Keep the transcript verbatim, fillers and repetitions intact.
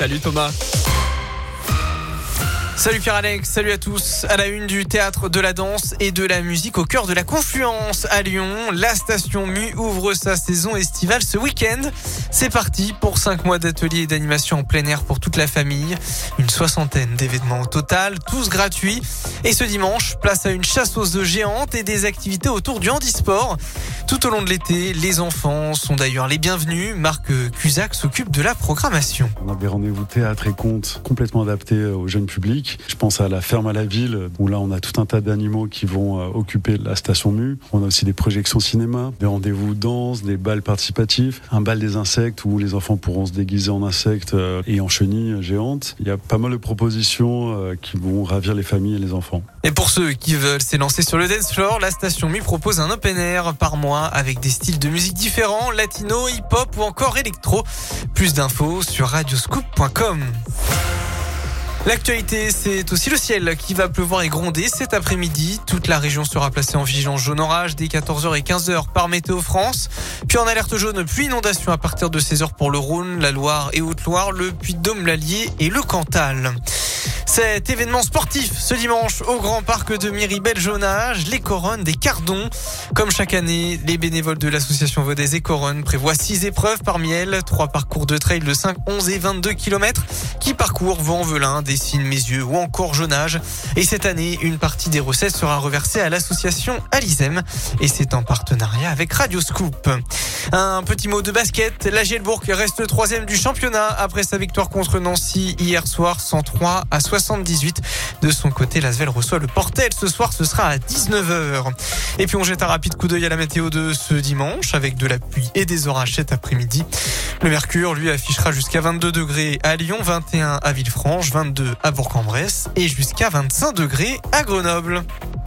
Salut Thomas. Salut Pierre-Alex, salut à tous. À la une du théâtre, de la danse et de la musique au cœur de la Confluence à Lyon, la station M U ouvre sa saison estivale ce week-end. C'est parti pour cinq mois d'ateliers et d'animation en plein air pour toute la famille. Une soixantaine d'événements au total, tous gratuits. Et ce dimanche, place à une chasse aux œufs géante et des activités autour du handisport. Tout au long de l'été, les enfants sont d'ailleurs les bienvenus. Marc Cusac s'occupe de la programmation. On a des rendez-vous théâtre et contes complètement adaptés au jeune public. Je pense à la ferme à la ville, où là on a tout un tas d'animaux qui vont euh, occuper la station M U. On a aussi des projections cinéma, des rendez-vous danse, des bals participatifs, un bal des insectes où les enfants pourront se déguiser en insectes euh, et en chenilles géantes. Il y a pas mal de propositions euh, qui vont ravir les familles et les enfants. Et pour ceux qui veulent s'élancer sur le dance floor, la station M U propose un open air par mois avec des styles de musique différents, latino, hip-hop ou encore électro. Plus d'infos sur radioscoop point com. L'actualité, c'est aussi le ciel qui va pleuvoir et gronder cet après-midi. Toute la région sera placée en vigilance jaune orage dès quatorze heures et quinze heures par Météo France. Puis en alerte jaune, puis inondation à partir de seize heures pour le Rhône, la Loire et Haute-Loire, le Puy-de-Dôme, l'Allier et le Cantal. Cet événement sportif ce dimanche au Grand Parc de Miribel-Jonage, les Couronnes des Cardons. Comme chaque année, les bénévoles de l'association Vaudès et Couronnes prévoient six épreuves parmi elles, trois parcours de trail de cinq, onze et vingt-deux kilomètres qui parcourent Vaux-en-Velin, Dessines, Mézieux ou encore Jonage. Et cette année, une partie des recettes sera reversée à l'association Alizem et c'est en partenariat avec Radioscoop. Un petit mot de basket, la Gielbourg reste troisième du championnat après sa victoire contre Nancy hier soir, cent trois à soixante-dix-huit. De son côté, l'Asvel reçoit le Portel. Ce soir, ce sera à dix-neuf heures. Et puis on jette un rapide coup d'œil à la météo de ce dimanche avec de la pluie et des orages cet après-midi. Le mercure, lui, affichera jusqu'à vingt-deux degrés à Lyon, vingt et un à Villefranche, vingt-deux à Bourg-en-Bresse et jusqu'à vingt-cinq degrés à Grenoble.